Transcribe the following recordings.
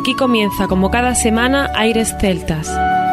Aquí comienza, como cada semana, Aires Celtas.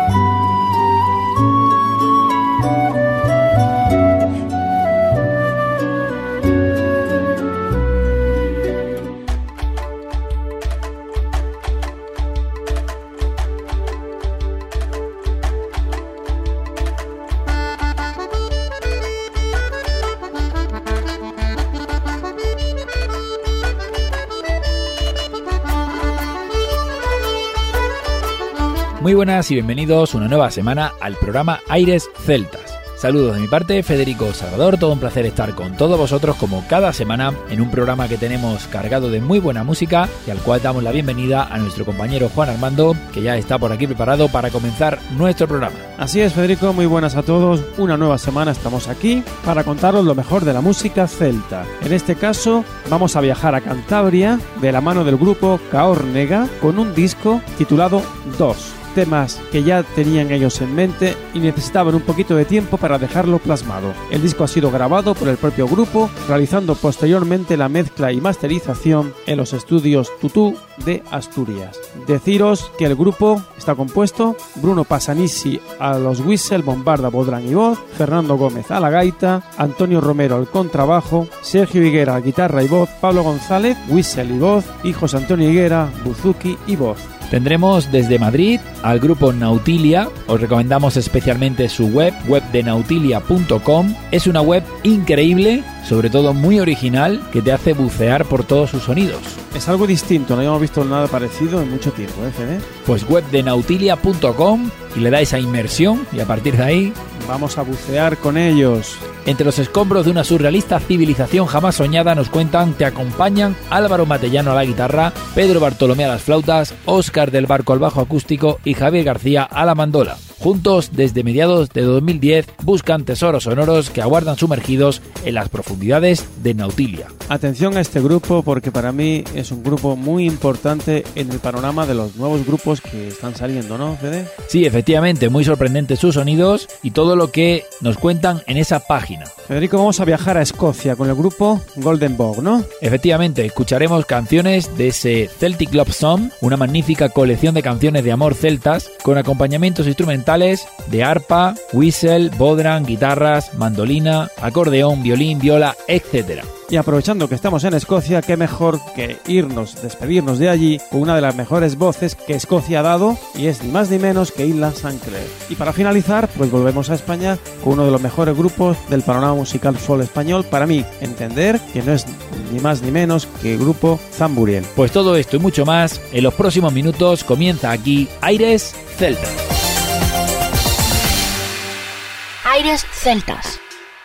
Muy buenas y bienvenidos una nueva semana al programa Aires Celtas. Saludos de mi parte, Federico Salvador, todo un placer estar con todos vosotros como cada semana en un programa que tenemos cargado de muy buena música y al cual damos la bienvenida a nuestro compañero Juan Armando, que ya está por aquí preparado para comenzar nuestro programa. Así es, Federico, muy buenas a todos. Una nueva semana estamos aquí para contaros lo mejor de la música celta. En este caso vamos a viajar a Cantabria de la mano del grupo Caórnega con un disco titulado 2. Temas que ya tenían ellos en mente y necesitaban un poquito de tiempo para dejarlo plasmado. El disco ha sido grabado por el propio grupo, realizando posteriormente la mezcla y masterización en los estudios Tutú de Asturias. Deciros que el grupo está compuesto: Bruno Pasanisi a los whistle, bombarda, bodrán y voz, Fernando Gómez a la gaita, Antonio Romero al contrabajo, Sergio Higuera a guitarra y voz, Pablo González, whistle y voz, y José Antonio Higuera, buzuki y voz. Tendremos desde Madrid al grupo Nautilia. Os recomendamos especialmente su web de nautilia.com. Es una web increíble, sobre todo muy original, que te hace bucear por todos sus sonidos. Es algo distinto, no habíamos visto nada parecido en mucho tiempo, Fede. Pues web de nautilia.com y le dais a inmersión y a partir de ahí vamos a bucear con ellos. Entre los escombros de una surrealista civilización jamás soñada, nos cuentan, te acompañan Álvaro Matellano a la guitarra, Pedro Bartolomé a las flautas, Óscar del Barco al bajo acústico y Javier García a la mandola. Juntos, desde mediados de 2010, buscan tesoros sonoros que aguardan sumergidos en las profundidades de Nautilia. Atención a este grupo, porque para mí es un grupo muy importante en el panorama de los nuevos grupos que están saliendo, ¿no, Fede? Sí, efectivamente, muy sorprendentes sus sonidos y todo lo que nos cuentan en esa página. Federico, vamos a viajar a Escocia con el grupo Golden Bough, ¿no? Efectivamente, escucharemos canciones de ese Celtic Love Song, una magnífica colección de canciones de amor celtas con acompañamientos instrumentales de arpa, whistle, bodhrán, guitarras, mandolina, acordeón, violín, viola, etc. Y aprovechando que estamos en Escocia, qué mejor que despedirnos de allí con una de las mejores voces que Escocia ha dado, y es ni más ni menos que Isla St. Clair. Y para finalizar, pues volvemos a España con uno de los mejores grupos del panorama musical folk español, para mí entender que no es ni más ni menos que el grupo Zamburiel. Pues todo esto y mucho más, en los próximos minutos comienza aquí Aires Celtas. Aires Celtas.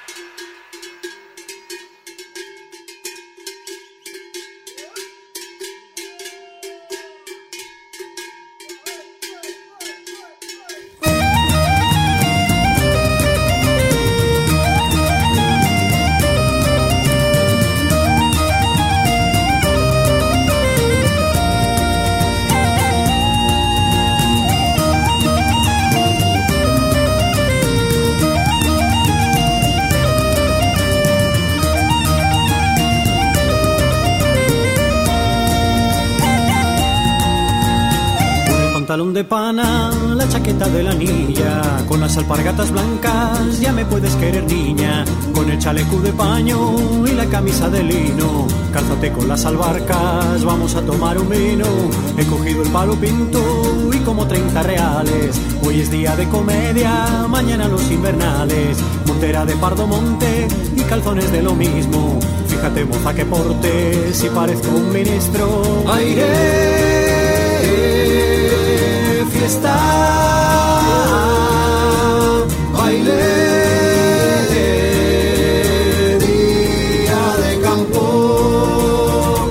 Pantalón de pana, la chaqueta de la niña, con las alpargatas blancas ya me puedes querer, niña, con el chaleco de paño y la camisa de lino, cálzate con las albarcas, vamos a tomar un vino, he cogido el palo pinto y como 30 reales, hoy es día de comedia, mañana los invernales, montera de pardo monte y calzones de lo mismo, fíjate moza que porte, si parezco un ministro, aire. Fiesta, baile, día de campo.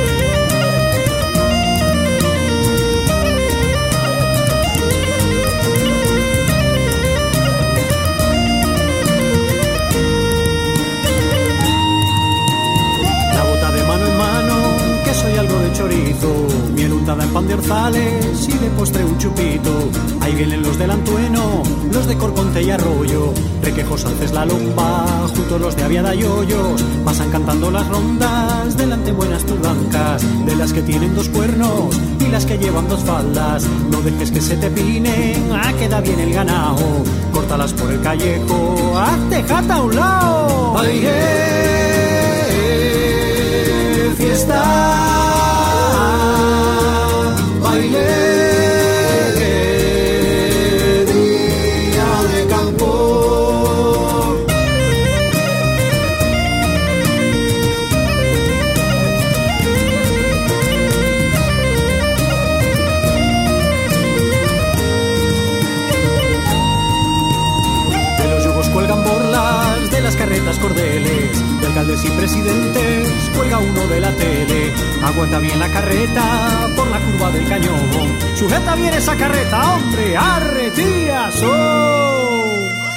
La bota de mano en mano, que soy algo de chorizo, miel untada en pan de orzales y de postre un chupito. Ahí vienen los del Antueno, los de Corconte y Arroyo, Requejos, Alces, La Lomba, junto Todos los de Aviada y Hoyos pasan cantando las rondas, delante buenas turdancas, de las que tienen 2 cuernos y las que llevan 2 faldas. No dejes que se te pinen, queda bien el ganao, córtalas por el callejo, hazte jata a un lado. Baile, fiesta, baile. Cordeles, de alcaldes y presidentes, cuelga uno de la tele, aguanta bien la carreta por la curva del cañón, sujeta bien esa carreta, hombre, arre, tías, oh.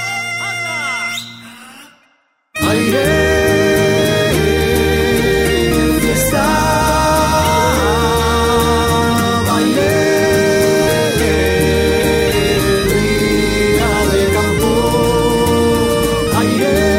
Aire, fiesta, baile, día de campo, aire.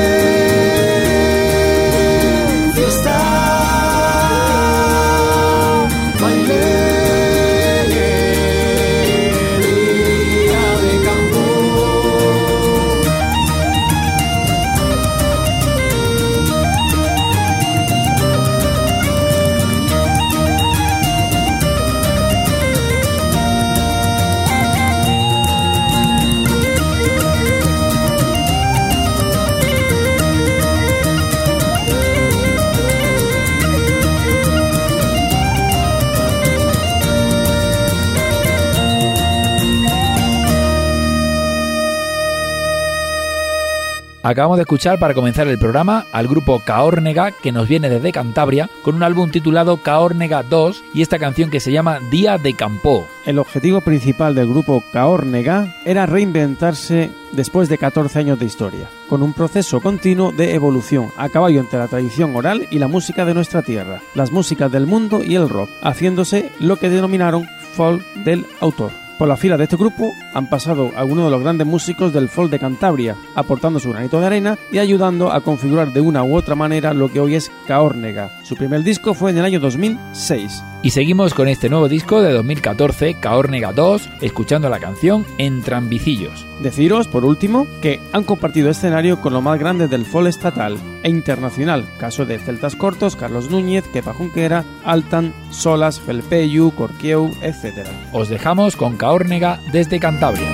Acabamos de escuchar para comenzar el programa al grupo Caórnega, que nos viene desde Cantabria, con un álbum titulado Caórnega 2 y esta canción que se llama Día de Campo. El objetivo principal del grupo Caórnega era reinventarse después de 14 años de historia, con un proceso continuo de evolución, a caballo entre la tradición oral y la música de nuestra tierra, las músicas del mundo y el rock, haciéndose lo que denominaron folk del autor. Por la fila de este grupo han pasado algunos de los grandes músicos del folk de Cantabria, aportando su granito de arena y ayudando a configurar de una u otra manera lo que hoy es Caórnega. Su primer disco fue en el año 2006. Y seguimos con este nuevo disco de 2014, Caórnega 2, escuchando la canción Entrambicillos. Deciros, por último, que han compartido escenario con los más grandes del folk estatal e internacional, caso de Celtas Cortos, Carlos Núñez, Kepa Junquera, Altan, Solas, Felpeyu, Corquieu, etc. Os dejamos con Caórnega desde Cantabria.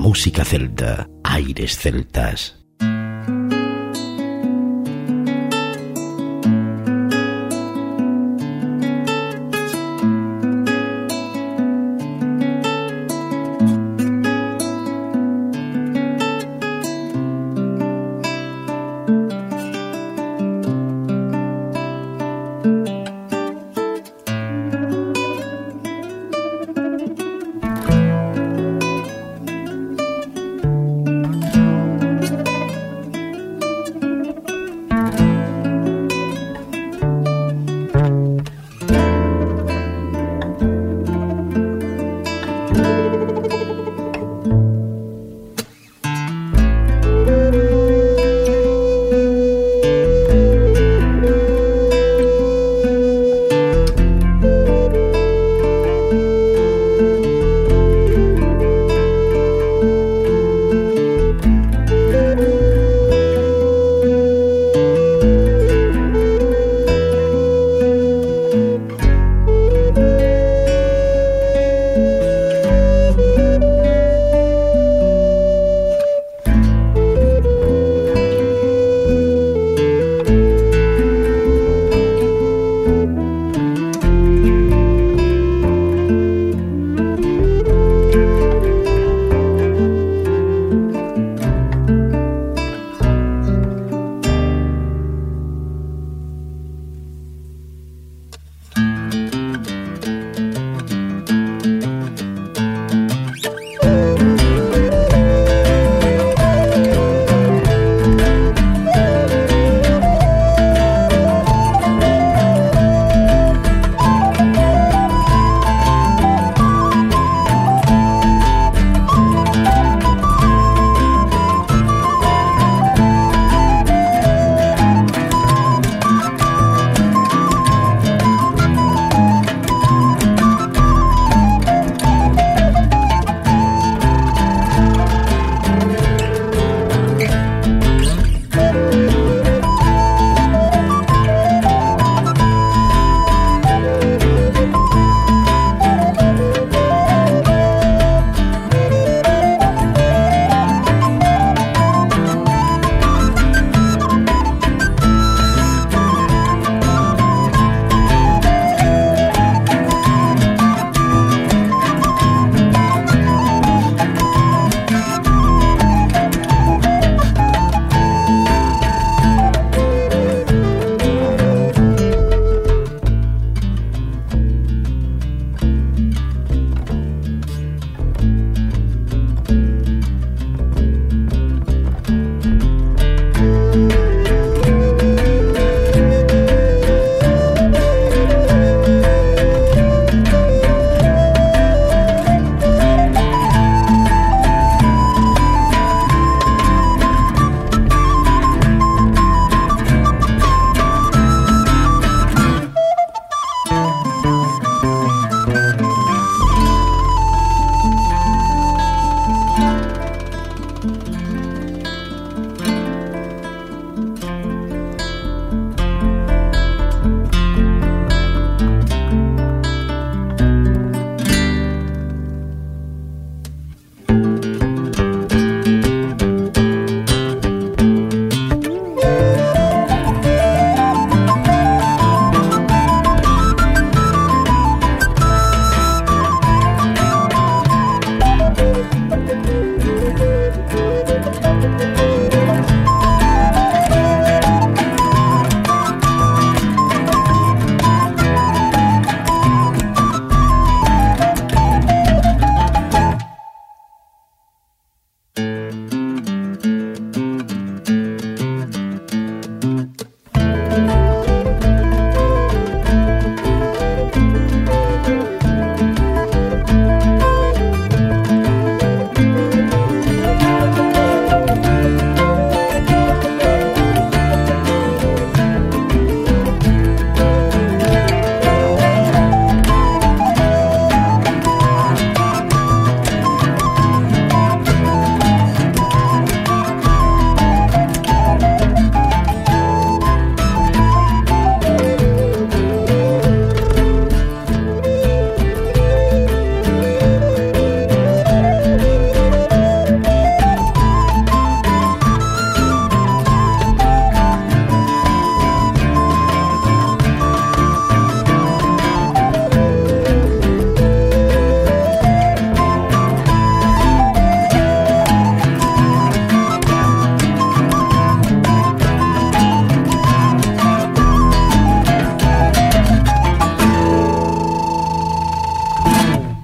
música celta, Aires Celtas.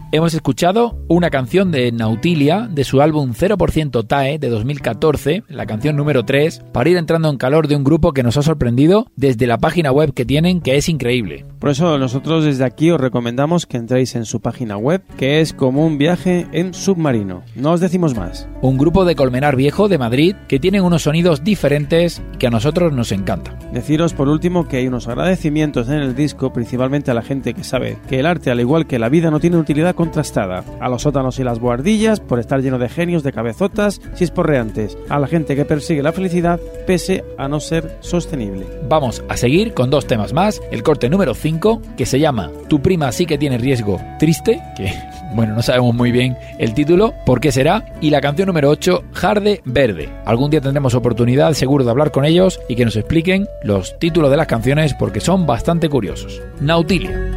hemos escuchado una canción de Nautilia de su álbum 0% TAE de 2014, la canción número 3, para ir entrando en calor de un grupo que nos ha sorprendido desde la página web que tienen, que es increíble. Por eso nosotros desde aquí os recomendamos que entréis en su página web, que es como un viaje en submarino. No os decimos más. Un grupo de Colmenar Viejo de Madrid que tienen unos sonidos diferentes que a nosotros nos encanta. Deciros por último que hay unos agradecimientos en el disco, principalmente a la gente que sabe que el arte, al igual que la vida, no tiene utilidad contrastada. A los sótanos y las buhardillas por estar lleno de genios, de cabezotas chisporreantes. A la gente que persigue la felicidad pese a no ser sostenible. Vamos a seguir con 2 temas más. El corte número 5, que se llama Tu prima sí que tiene riesgo triste, que bueno, no sabemos muy bien el título, por qué será, y la canción número 8, Jarde Verde. Algún día tendremos oportunidad seguro de hablar con ellos y que nos expliquen los títulos de las canciones porque son bastante curiosos. Nautilia.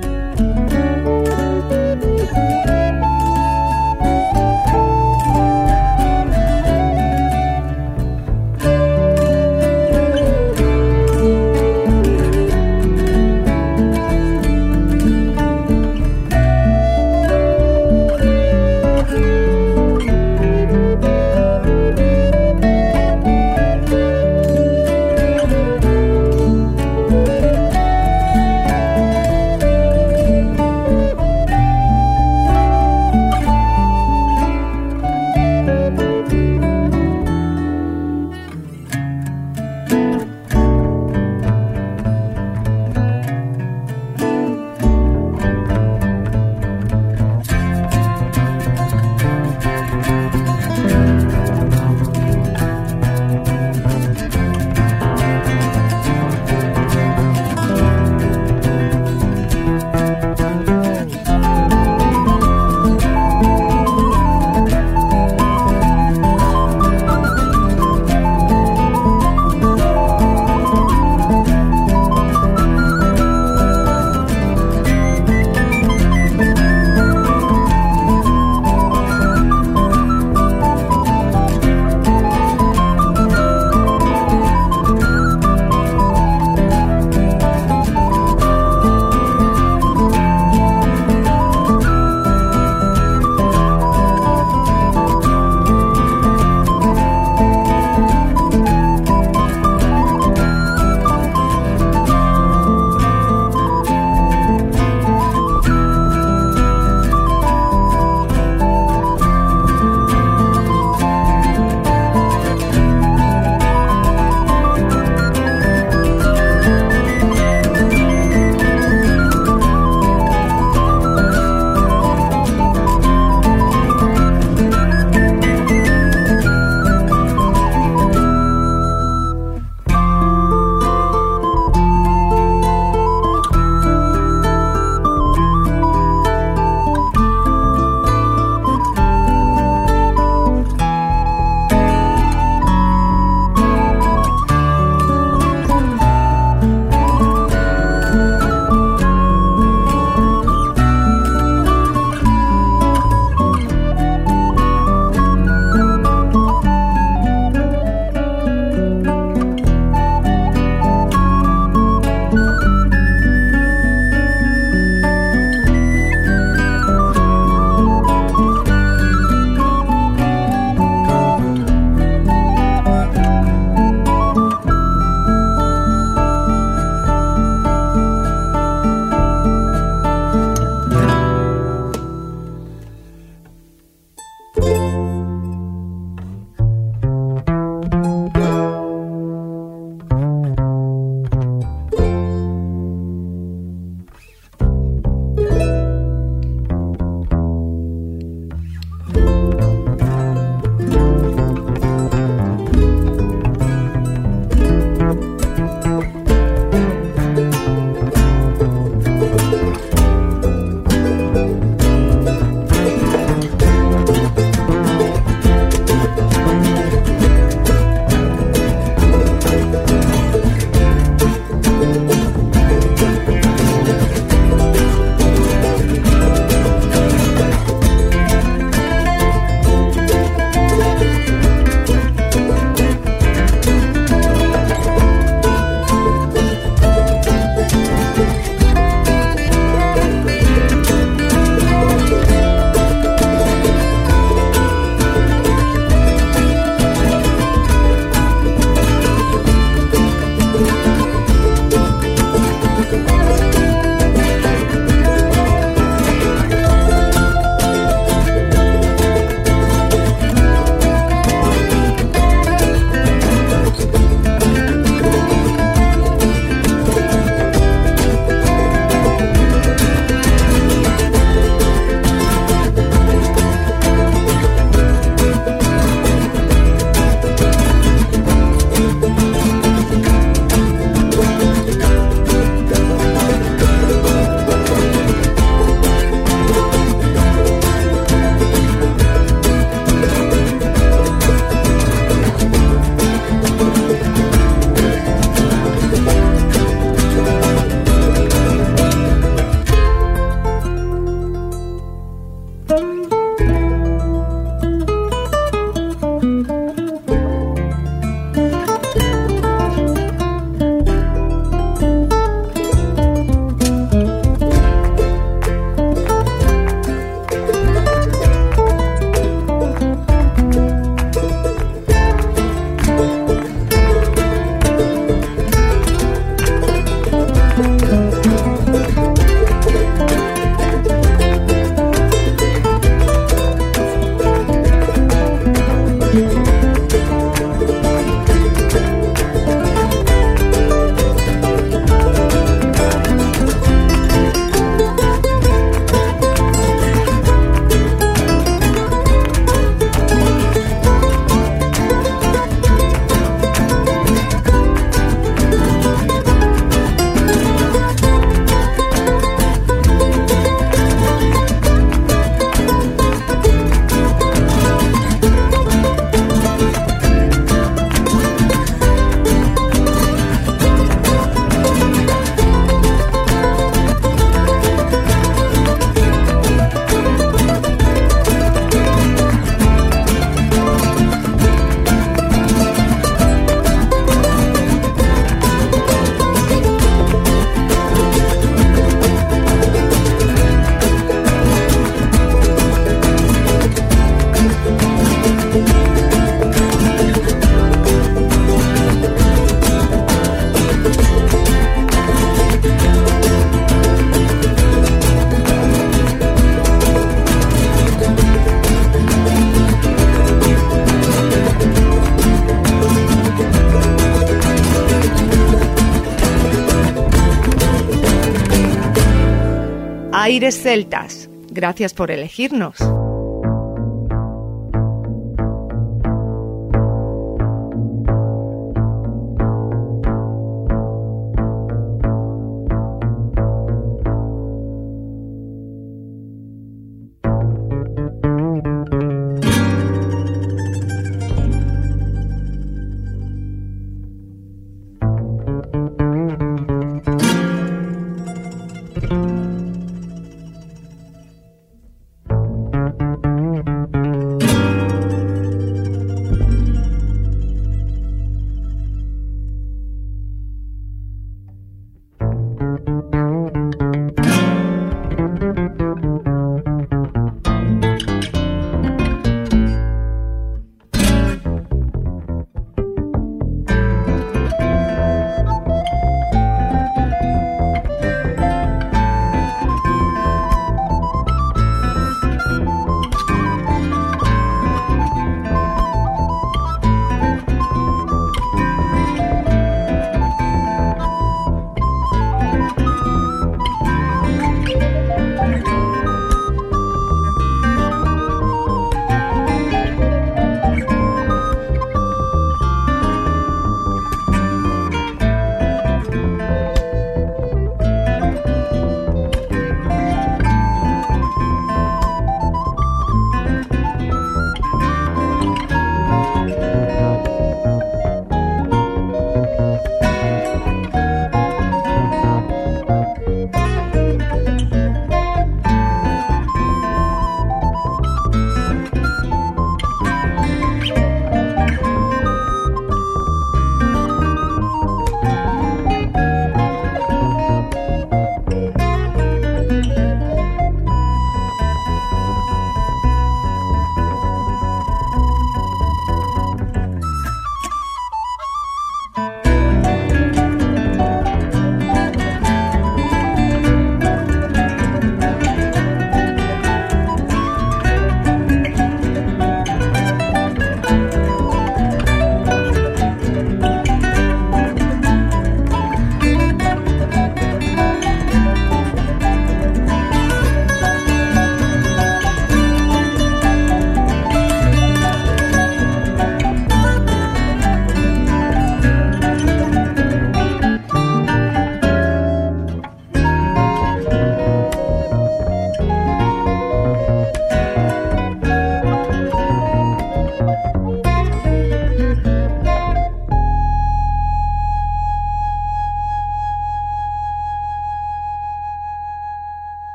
Aires Celtas. Gracias por elegirnos.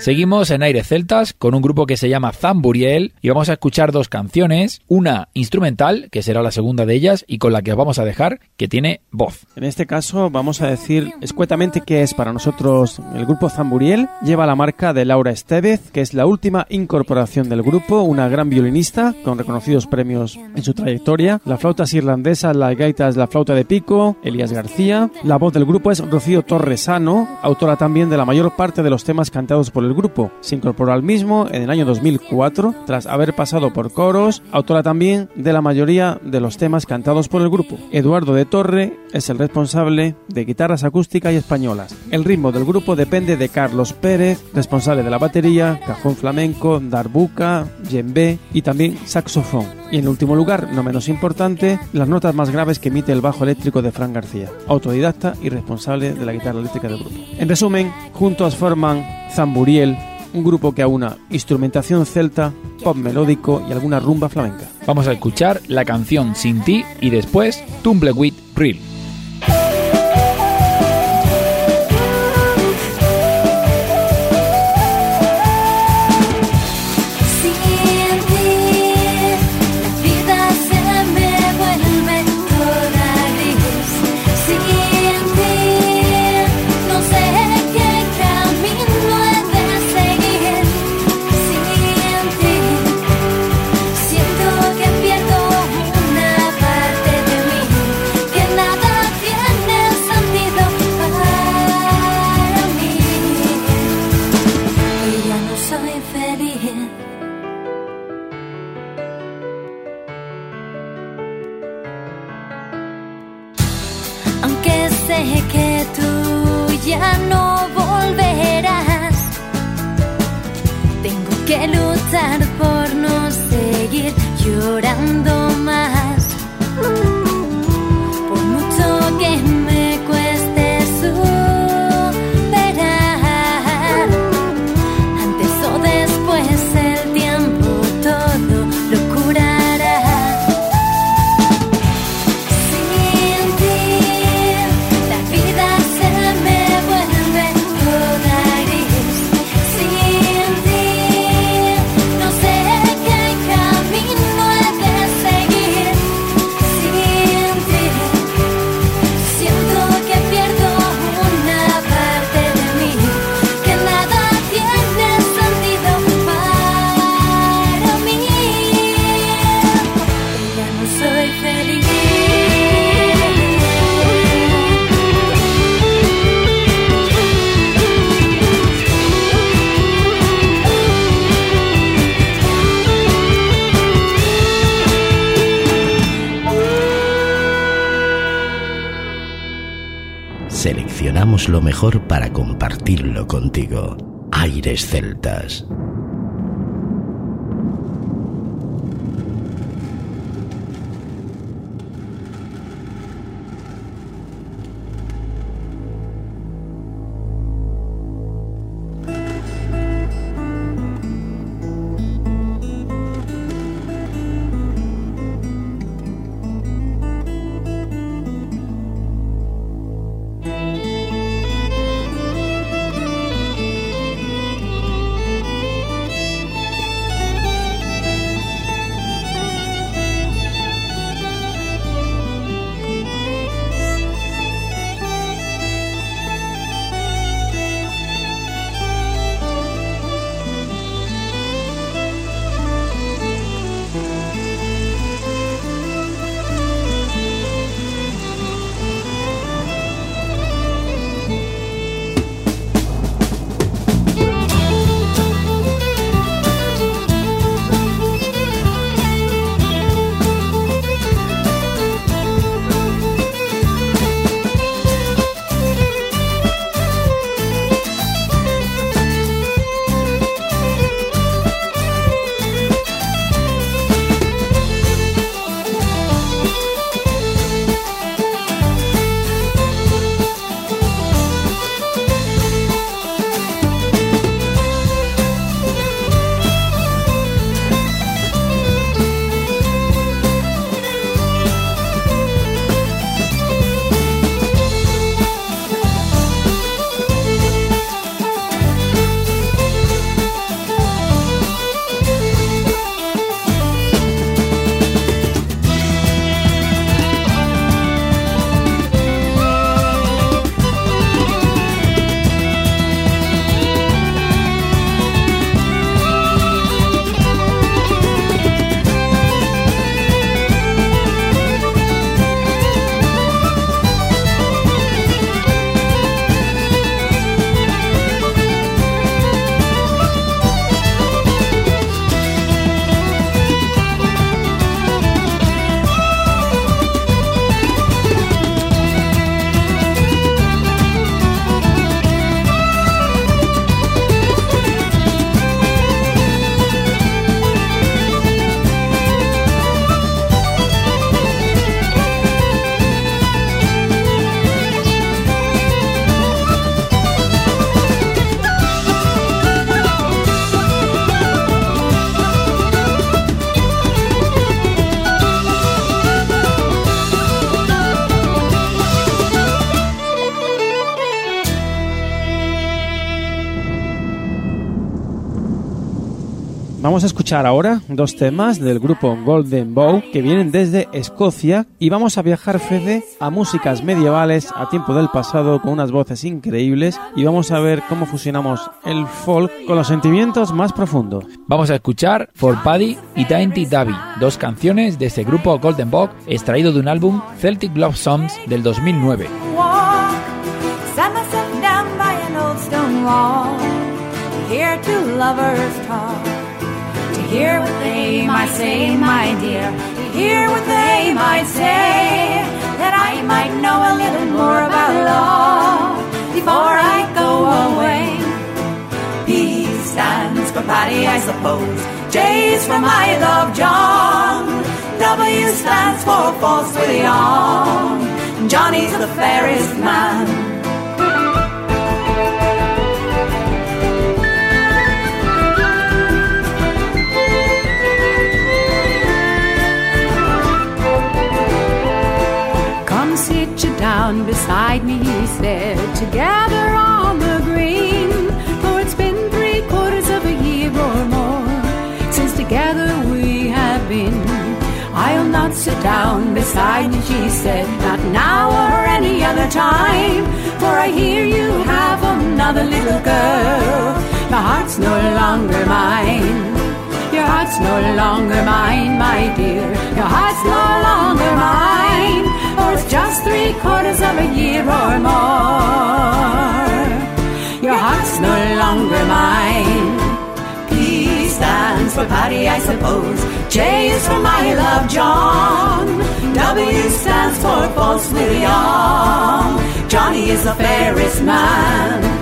Seguimos en Aires Celtas con un grupo que se llama Zamburiel y vamos a escuchar dos canciones, una instrumental, que será la segunda de ellas y con la que os vamos a dejar, que tiene voz. En este caso vamos a decir escuetamente qué es para nosotros el grupo Zamburiel. Lleva la marca de Laura Estevez, que es la última incorporación del grupo, una gran violinista con reconocidos premios en su trayectoria. La flauta es irlandesa, la gaita es la flauta de pico, Elías García. La voz del grupo es Rocío Torresano, autora también de la mayor parte de los temas cantados por el grupo. Se incorporó al mismo en el año 2004, tras haber pasado por coros, autora también de la mayoría de los temas cantados por el grupo. Eduardo de Torre es el responsable de guitarras acústicas y españolas. El ritmo del grupo depende de Carlos Pérez, responsable de la batería, cajón flamenco, darbuka, djembe y también saxofón. Y en último lugar, no menos importante, las notas más graves que emite el bajo eléctrico de Fran García, autodidacta y responsable de la guitarra eléctrica del grupo. En resumen, juntos forman Zamburiel, un grupo que aúna instrumentación celta, pop melódico y alguna rumba flamenca. Vamos a escuchar la canción Sin ti y después Tumbleweed Reel. Aunque sé que tú ya no volverás, tengo que luchar por no seguir llorando más. Por mucho que me cueste superar, antes o después el tiempo todo lo curará. Seleccionamos lo mejor para compartirlo contigo. Aires Celtas. Vamos a escuchar ahora dos temas del grupo Golden Bow que vienen desde Escocia y vamos a viajar, Fede, a músicas medievales a tiempo del pasado con unas voces increíbles y vamos a ver cómo fusionamos el folk con los sentimientos más profundos. Vamos a escuchar For Paddy y Dainty Davy, dos canciones de este grupo Golden Bow extraído de un álbum Celtic Love Songs del 2009. Hear what they might say, my dear. Hear what they might say, that I might know a little more about love before I go away. P stands for Paddy, I suppose. J is for my love, John. W stands for false with young. Johnny's the fairest man. Sit you down beside me, he said, together on the green. For it's been 3/4 of a year or more since together we have been. I'll not sit down beside you, she said, not now or any other time. For I hear you have another little girl. My heart's no longer mine. Your heart's no longer mine, my dear. Your heart's no longer mine. Or it's just 3/4 of a year or more. Your heart's no longer mine. P stands for Paddy, I suppose. J is for my love, John. W stands for false with young. Johnny is the fairest man.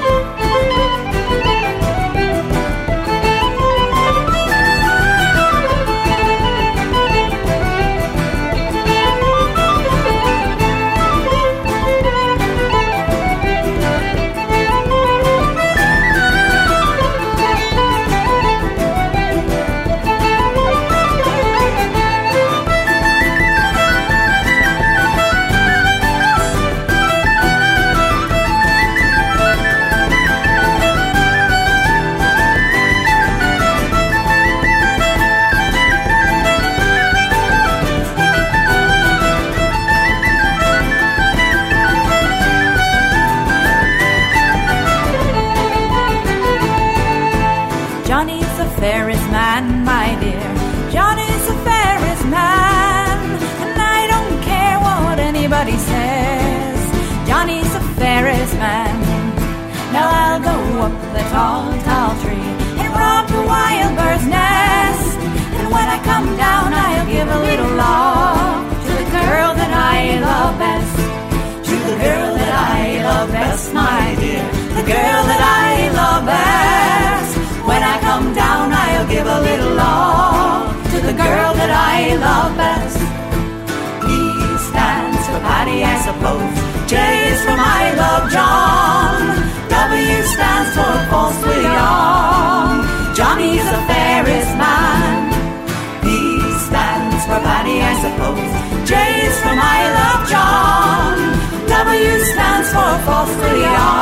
Tall, tall tree and rob the wild bird's nest. And when I come down, I'll give a little love to the girl that I love best. To the girl that I love best, my dear. The girl that I love best. When I come down, I'll give a little love to the girl that I love best. P stands for Paddy, I suppose. J is for my love, John. W stands for false with young. Johnny's the fairest man. P stands for Paddy, I suppose. J is for my love, John. W stands for false with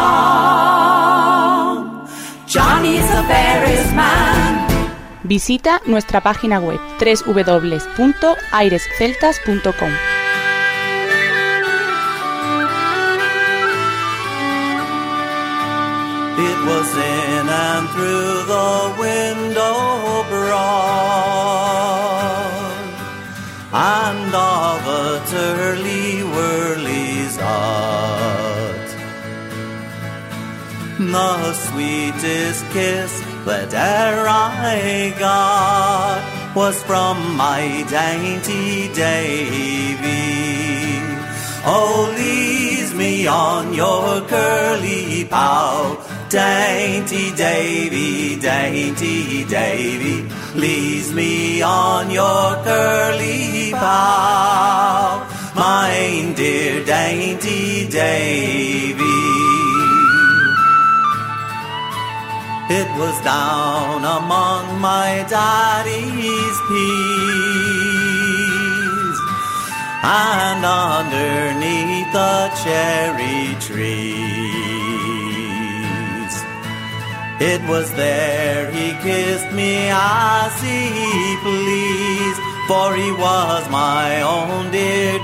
young. Johnny's the fairest man. Visita nuestra página web www.airesceltas.com. It was in and through the window broad, and of a turly-whirly's heart, the sweetest kiss that e'er I got was from my dainty Davy. Oh, lease me on your curly pow, dainty Davy, dainty Davy. Lease me on your curly pow, my dear dainty Davy. It was down among my daddy's peas, and underneath the cherry trees, It was there he kissed me as he pleased, for he was my own dear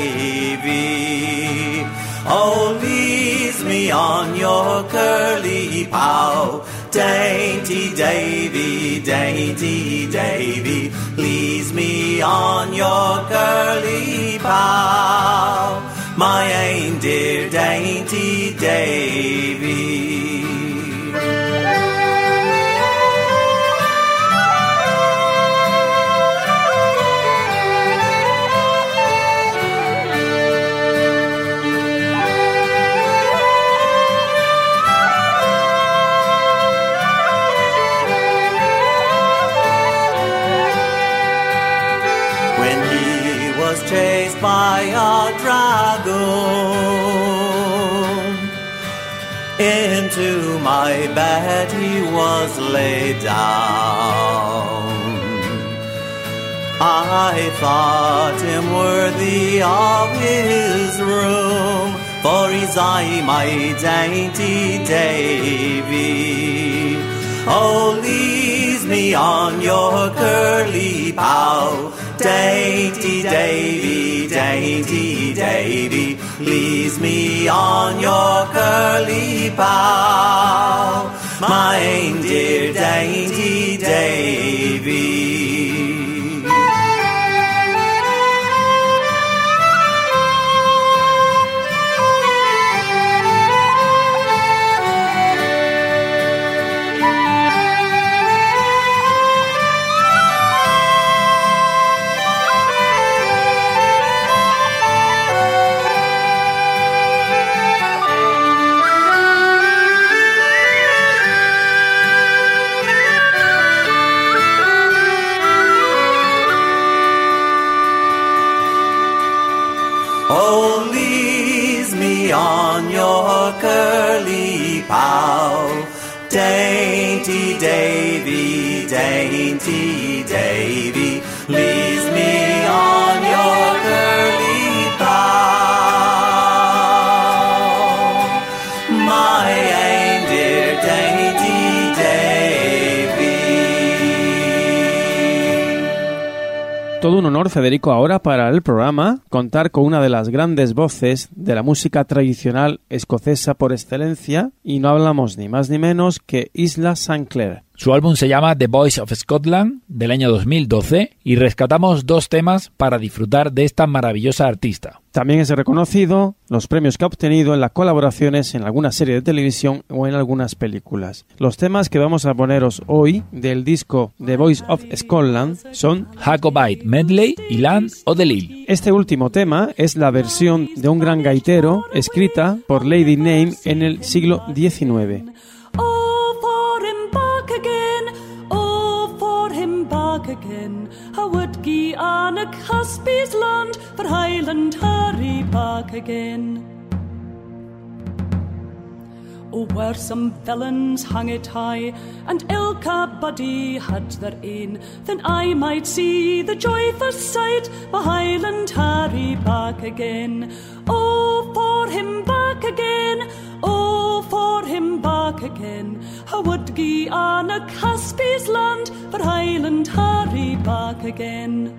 Davy. Oh, ease me on your curly pow, dainty Davy, dainty Davy. Please me on your curly pow, my ain dear dainty Davy. Chased by a dragon, into my bed he was laid down. I thought him worthy of his room, for he's I, my dainty Davy. Oh, ease me on your curly pow, dainty Davy, dainty Davy. Please me on your curly pow, my ain dear dainty Davy. Oh, ease me on your curly pow, dainty Davy, dainty Davy. Please me on your curly pow, my ain dear dainty Davy. Todo un honor, Federico, ahora para el programa contar con una de las grandes voces de la música tradicional escocesa por excelencia, y no hablamos ni más ni menos que Isla St. Clair. Su álbum se llama The Voice of Scotland, del año 2012, y rescatamos dos temas para disfrutar de esta maravillosa artista. También es reconocido los premios que ha obtenido en las colaboraciones en alguna serie de televisión o en algunas películas. Los temas que vamos a poneros hoy del disco The Voice of Scotland son Jacobite Medley y Land o the Lil. Este último tema es la versión de un gran gaitero escrita por Lady Name en el siglo XIX. Again, I would gie on a Cuspy's land for Highland Harry back again. Oh, where some villains hung it high, and ilka body had their ain, then I might see the joyful sight of Highland Harry back again. Oh, for him back again, oh, for him back again. I would gie on a Cuspy's land for Highland Harry back again.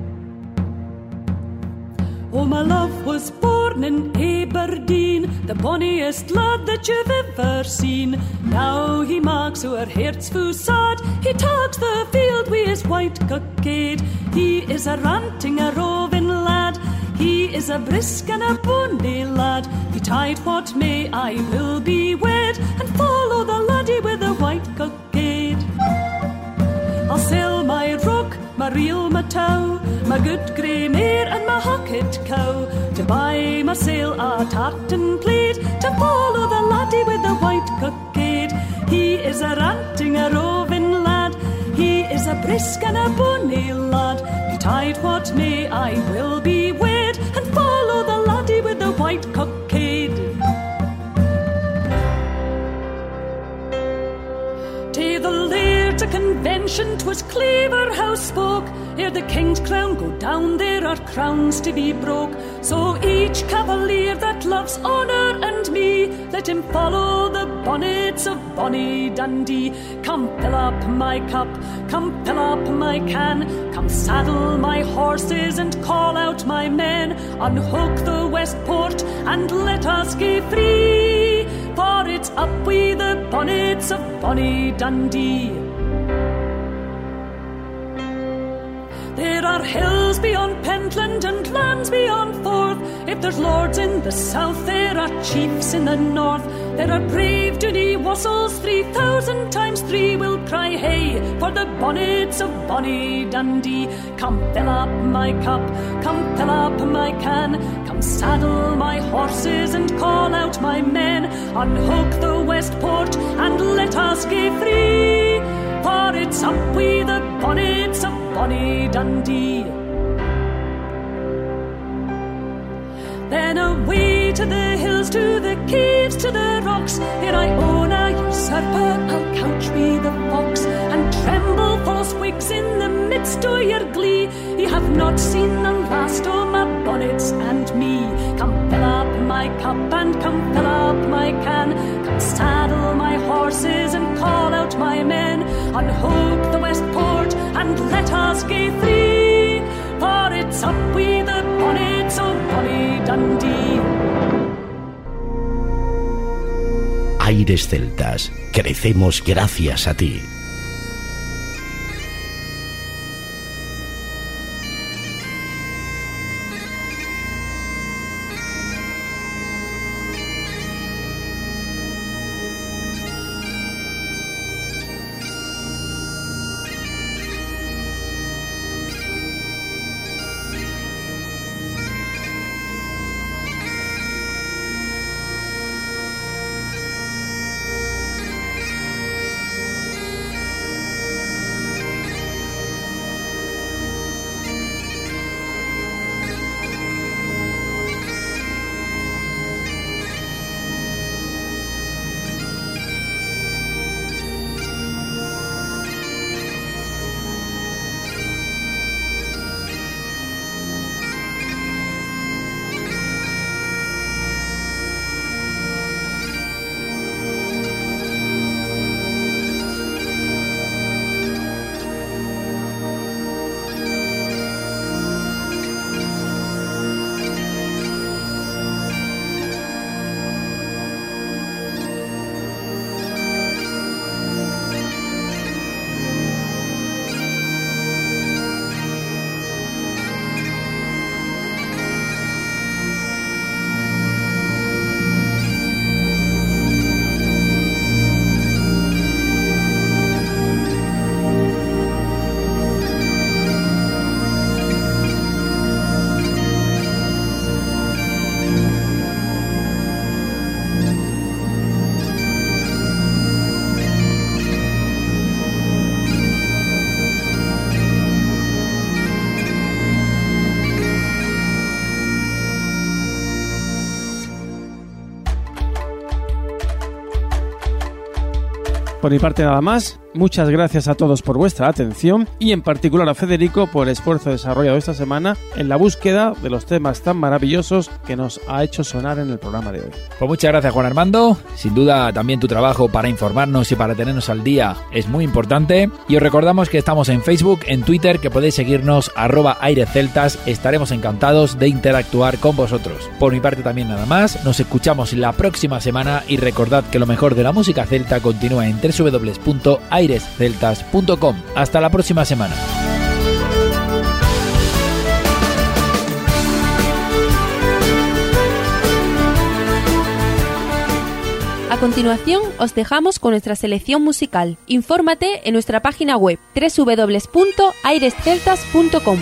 Oh, my love was born in Aberdeen, the bonniest lad that you've ever seen. Now he marks our hearts fu sad, he talks the field wi' his white cockade. He is a ranting, a roving lad, he is a brisk and a bonny lad. Betide what may, I will be wed, and follow the laddie with the white cockade. I'll sell my rock, my reel, my tow, my good grey mare and my hocket cow, to buy myself a tartan plate, to follow the laddie with the white cockade. He is a ranting, a roving lad, he is a brisk and a bonny lad. Betide what may, I will be wed, and follow the laddie with the white cockade. To the laird at a convention, 'twas clever how spoke. Ere the king's crown go down, there are crowns to be broke. So each cavalier that loves honour and me, let him follow the bonnets of bonny Dundee. Come fill up my cup, come fill up my can, come saddle my horses and call out my men. Unhook the Westport and let us go free, for it's up with the bonnets of bonny Dundee. There are hills beyond Pentland and lands beyond Forth. If there's lords in the south, there are chiefs in the north. There are brave Dooney Wassels, 3,000 times 3 will cry hey for the bonnets of bonny Dundee. Come fill up my cup, come fill up my can, come saddle my horses and call out my men. Unhook the Westport and let us go free, for it's up with the bonnets of bonny Dundee. Then away to the hills, to the caves, to the rocks. Here I own a usurper, I'll couch me the fox, and tremble false wigs in the midst o' your glee. Ye have not seen the last o' my bonnets and me. Come fill up my cup and come fill up my can, come saddle my horses and call out my men. Unhook the Westport and let us go free, for it's up with the bonnets of bonny Dundee. Aires Celtas, crecemos gracias a ti. Por mi parte nada más, muchas gracias a todos por vuestra atención y en particular a Federico por el esfuerzo desarrollado esta semana en la búsqueda de los temas tan maravillosos que nos ha hecho sonar en el programa de hoy. Pues muchas gracias, Juan Armando. Sin duda también tu trabajo para informarnos y para tenernos al día es muy importante. Y os recordamos que estamos en Facebook, en Twitter, que podéis seguirnos @airesceltas. Estaremos encantados de interactuar con vosotros. Por mi parte también nada más. Nos escuchamos la próxima semana y recordad que lo mejor de la música celta continúa en www.airesceltas.com. Hasta la próxima semana. A continuación, os dejamos con nuestra selección musical. Infórmate en nuestra página web www.airesceltas.com.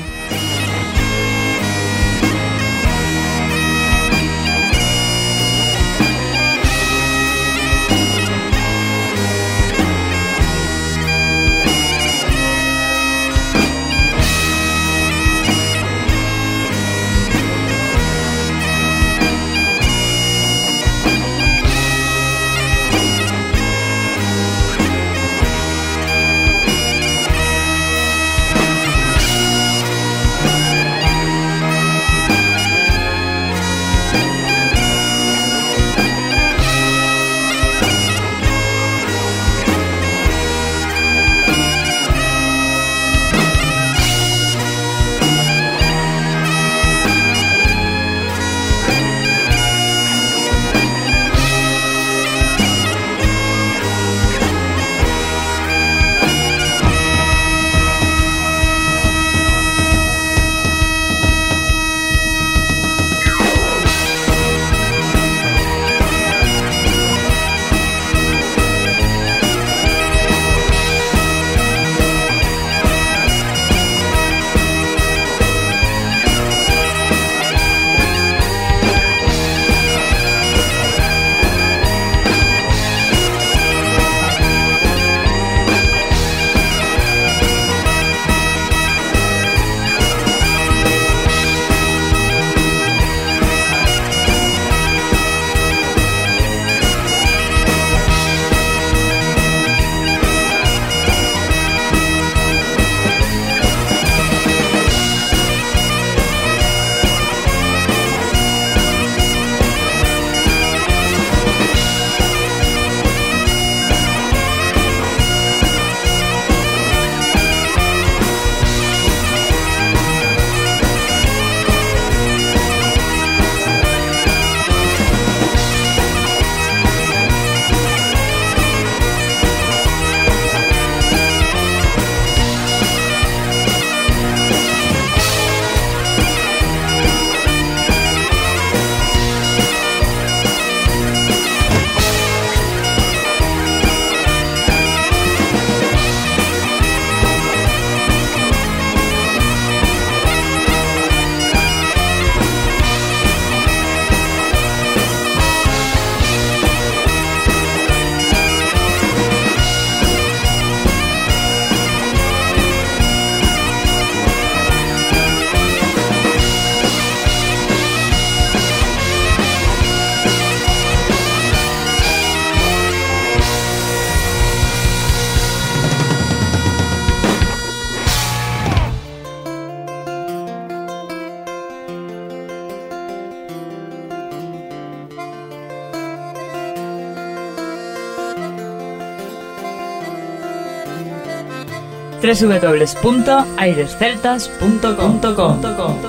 www.airesceltas.com.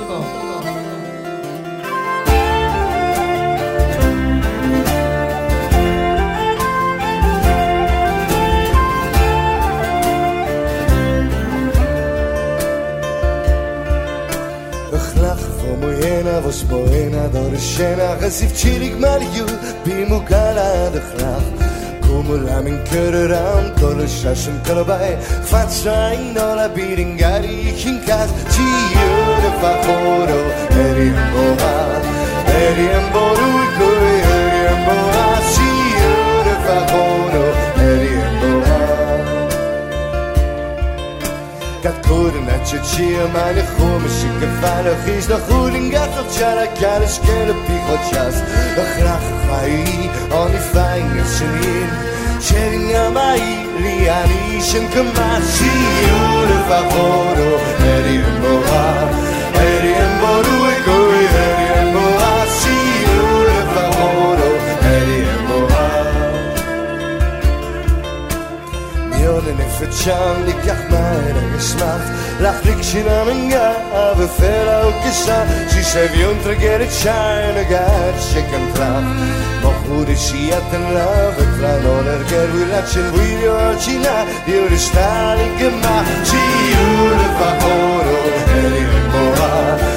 Was moena door de schena gesief chirig mariu bimu kala de glaf kom la min keurer aan door de schassen kalbai fat zijn no la biringari kinkas chiu de favoro eriemboru koi eriemboa chiu de favoro eriemboa kat koren at je chia meine komische gefallen is nog goed in gat of jara kan is kele picochas de graag gai on die fijne sinin sharing amai liani shin kamasi de favoro eriemboa koi eriemboa chiu de favoro eriemboa Mionen in vertjan die kach mij de gesmacht lach rikschen am inga ave fela o kisa si se vi un tregere china gat chicken trap mo huri si aten lave tra non erger vi la chen video china io restare che ma si ur favoro eriemboa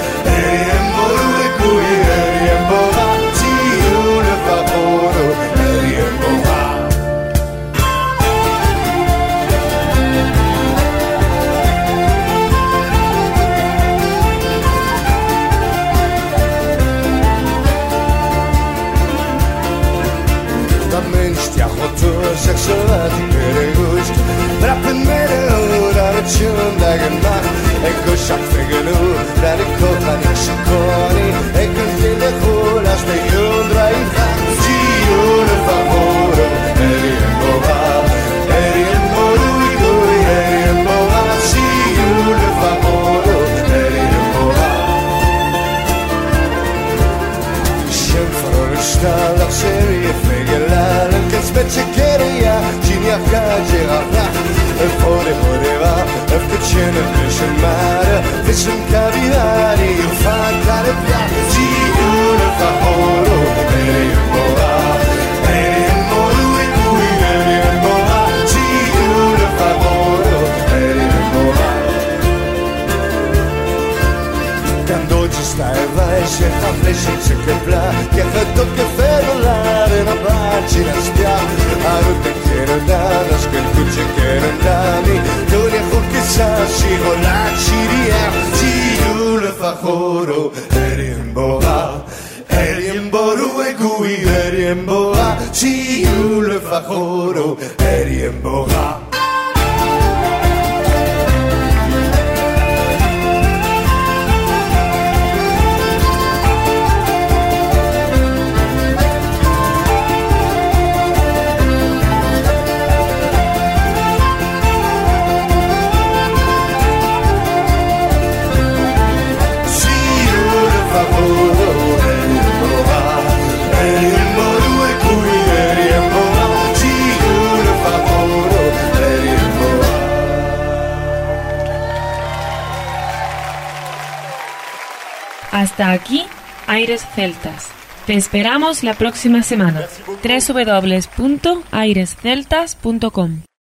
e cui eriemboa si ur favoro eriemboa Sexuality peregust Trappen med det där ett tjundagen natt En kursak fänger nu Där det koppar ner sig koni En kund till det hålas Det undrar i natt Gio de favoro Eriemboa Koi eriemboa Gio de favoro Eriemboa Kämpar och röstar Av serie fägelar Specie cheria, cinia cagera e fuori voleva, e fecene pesce in mare, fece un cavinari, io fa andare piatti, si une fa oro, eriemboa e cui eriemboa, si une fa oro, eriemboa. Quando ci stai e vai, se fa fleschizze che bla, che fa tocca fermolare una pagina spiace, a rotte che non danno, schertucce che non danno, non è che sa, si vola, ci ria, si le fa coro, eriemboru e cui eriemboa, si le fa coro, eriemboa. Hasta aquí, Aires Celtas. Te esperamos la próxima semana. www.airesceltas.com